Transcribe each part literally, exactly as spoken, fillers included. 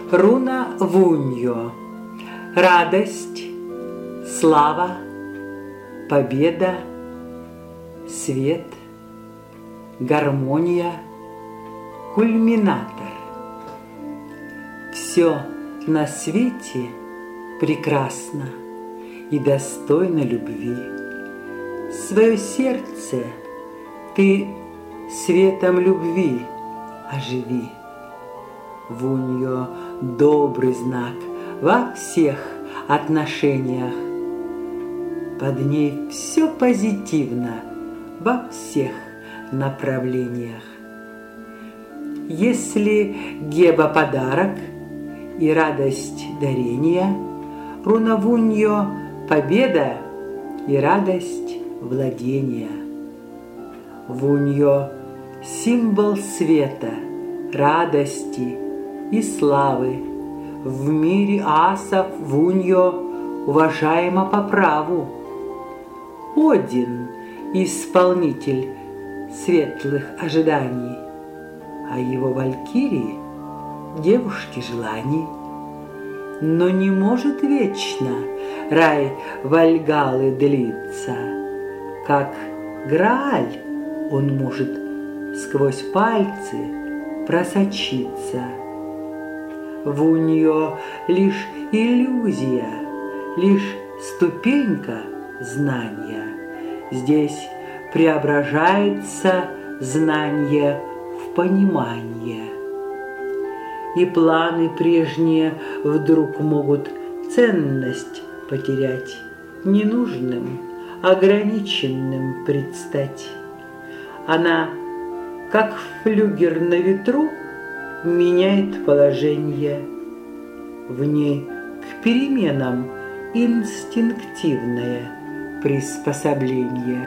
Руна Вуньо. Радость, слава, победа, свет, гармония, кульминатор. Все на свете прекрасно и достойно любви. Свое сердце ты светом любви оживи. Вуньо – добрый знак во всех отношениях. Под ней все позитивно во всех направлениях. Если Геба – подарок и радость дарения, руна Вуньо – победа и радость владения. Вуньо – символ света, радости и славы. В мире асов Вуньо уважаемо по праву. Один – исполнитель светлых ожиданий, а его валькирии – девушки желаний. Но не может вечно рай Вальгаллы длиться, как Грааль он может сквозь пальцы просочиться. Вуньо лишь иллюзия, лишь ступенька знания. Здесь преображается знание в понимание. И планы прежние вдруг могут ценность потерять, ненужным, ограниченным предстать. Она, как флюгер на ветру, меняет положение. В ней к переменам инстинктивное приспособление.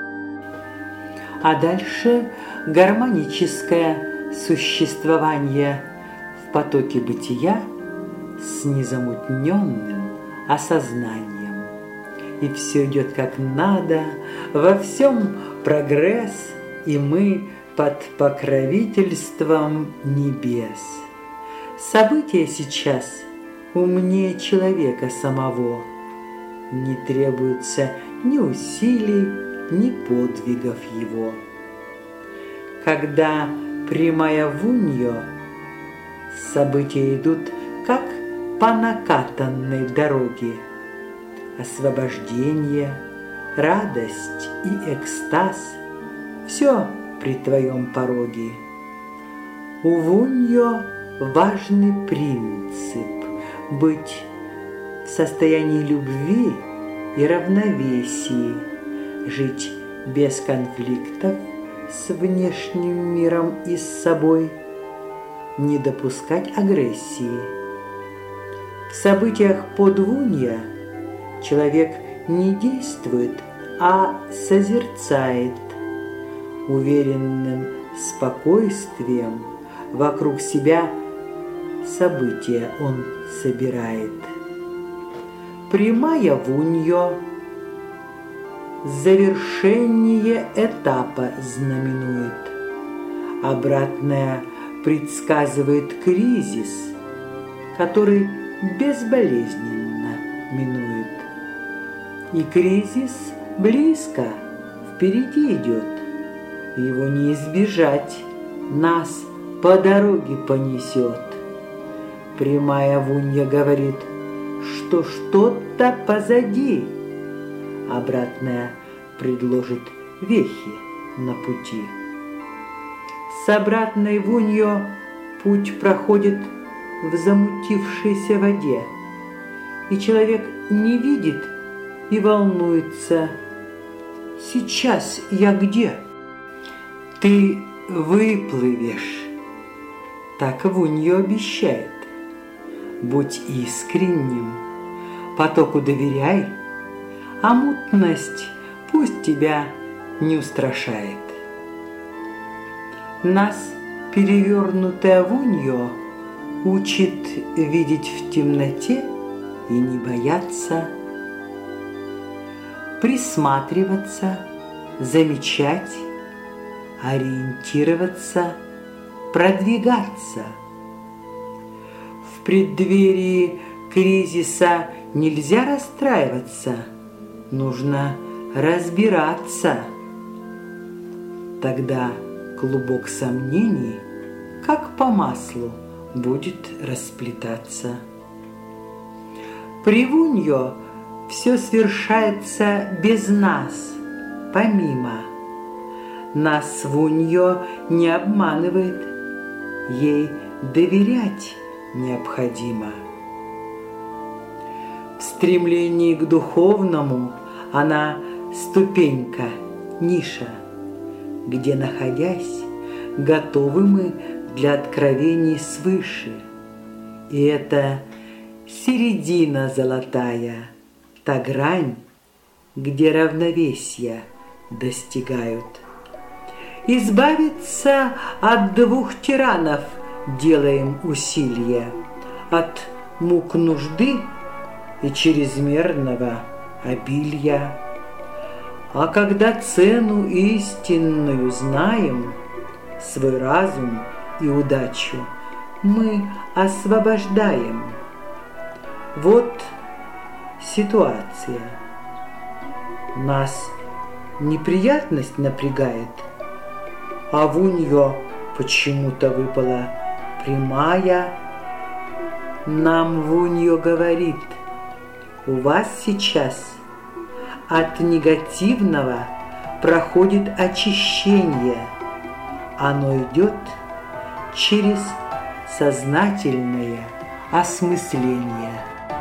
А дальше гармоническое существование в потоке бытия с незамутненным осознанием. И все идет как надо, во всем прогресс, и мы под покровительством небес. События сейчас умнее человека самого. Не требуется ни усилий, ни подвигов его. Когда прямая Вуньо, события идут как по накатанной дороге. Освобождение, радость и экстаз – все при твоем пороге. У Вуньо важный принцип – быть в состоянии любви и равновесии, жить без конфликтов с внешним миром и с собой, не допускать агрессии. В событиях под Вуньо человек не действует, а созерцает. Уверенным спокойствием вокруг себя события он собирает. Прямая Вуньо завершение этапа знаменует. Обратная предсказывает кризис, который безболезненно минует. И кризис близко, впереди идет. Его не избежать, нас по дороге понесет. Прямая Вуньо говорит, что что-то позади. Обратная предложит вехи на пути. С обратной Вуньо путь проходит в замутившейся воде, и человек не видит и волнуется. Сейчас я где? Ты выплывешь, так Вуньо обещает. Будь искренним, потоку доверяй, а мутность пусть тебя не устрашает. Нас перевернутая Вуньо учит видеть в темноте и не бояться, присматриваться, замечать, ориентироваться, продвигаться. В преддверии кризиса нельзя расстраиваться, нужно разбираться. Тогда клубок сомнений, как по маслу, будет расплетаться. Привунье все свершается без нас, помимо. Нас вунье не обманывает, ей доверять необходимо. В стремлении к духовному она ступенька, ниша, где, находясь, готовы мы для откровений свыше. И это середина золотая, та грань, где равновесия достигают. Избавиться от двух тиранов делаем усилие, от мук нужды и чрезмерного обилья. А когда цену истинную знаем, свой разум и удачу мы освобождаем. Вот ситуация. Нас неприятность напрягает, а вунье почему-то выпала прямая. Нам вунье говорит: у вас сейчас от негативного проходит очищение. Оно идет через сознательное осмысление.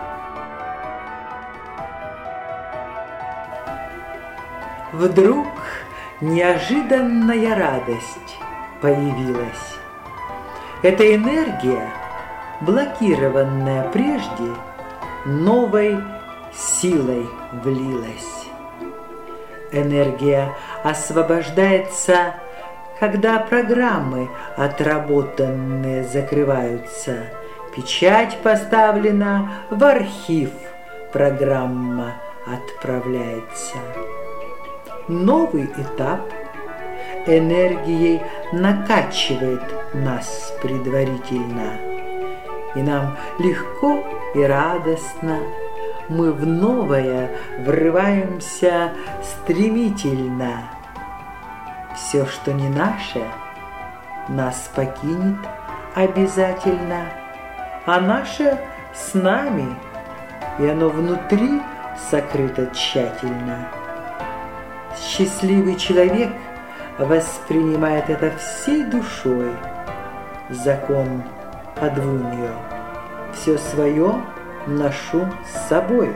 Вдруг неожиданная радость появилась. Эта энергия, блокированная прежде, новой силой влилась. Энергия освобождается, когда программы отработанные закрываются. Печать поставлена в архив, программа отправляется. Новый этап энергией накачивает нас предварительно, и нам легко и радостно. Мы в новое врываемся стремительно. Все, что не наше, нас покинет обязательно, а наше с нами, и оно внутри сокрыто тщательно. Счастливый человек воспринимает это всей душой. Закон подвунье. Все свое ношу с собой.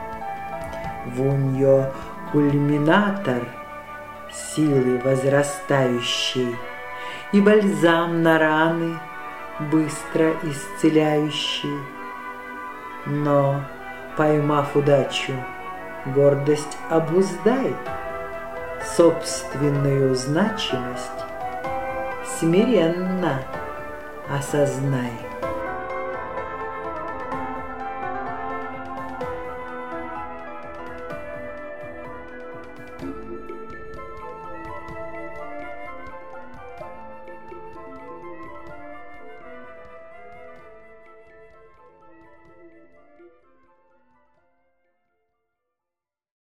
Вунье – кульминатор силы возрастающей и бальзам на раны, быстро исцеляющий. Но, поймав удачу, гордость обуздай, собственную значимость смиренно осознай.